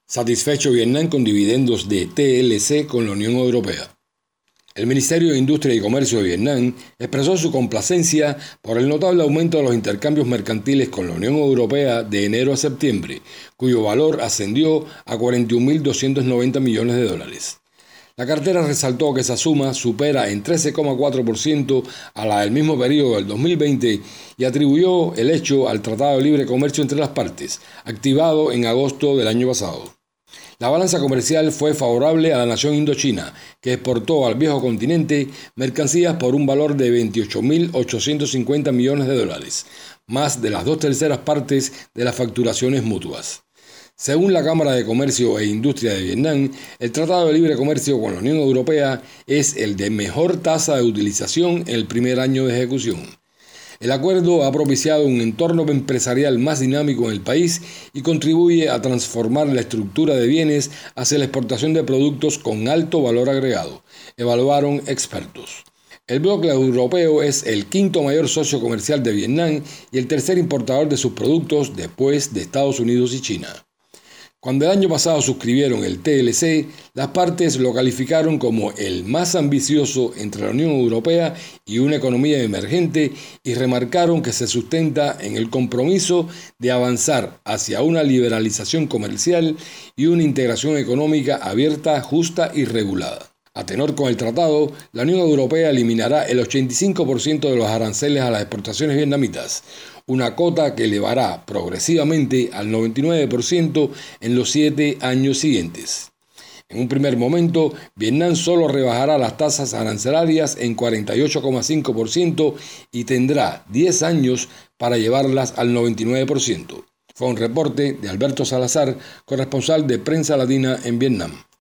Satisfecho Vietnam con dividendos de TLC con la Unión Europea. El Ministerio de Industria y Comercio de Vietnam expresó su complacencia por el notable aumento de los intercambios mercantiles con la Unión Europea de enero a septiembre, cuyo valor ascendió a 41.290 millones de dólares. La cartera resaltó que esa suma supera en 13,4% a la del mismo periodo del 2020 y atribuyó el hecho al Tratado de Libre Comercio entre las partes, activado en agosto del año pasado. La balanza comercial fue favorable a la nación Indochina, que exportó al viejo continente mercancías por un valor de 28.850 millones de dólares, más de las 2/3 partes de las facturaciones mutuas. Según la Cámara de Comercio e Industria de Vietnam, el Tratado de Libre Comercio con la Unión Europea es el de mejor tasa de utilización en el primer año de ejecución. El acuerdo ha propiciado un entorno empresarial más dinámico en el país y contribuye a transformar la estructura de bienes hacia la exportación de productos con alto valor agregado, evaluaron expertos. El bloque europeo es el quinto mayor socio comercial de Vietnam y el tercer importador de sus productos después de Estados Unidos y China. Cuando el año pasado suscribieron el TLC, las partes lo calificaron como el más ambicioso entre la Unión Europea y una economía emergente y remarcaron que se sustenta en el compromiso de avanzar hacia una liberalización comercial y una integración económica abierta, justa y regulada. A tenor con el tratado, la Unión Europea eliminará el 85% de los aranceles a las exportaciones vietnamitas, una cota que elevará progresivamente al 99% en los 7 años siguientes. En un primer momento, Vietnam solo rebajará las tasas arancelarias en 48,5% y tendrá 10 años para llevarlas al 99%. Fue un reporte de Alberto Salazar, corresponsal de Prensa Latina en Vietnam.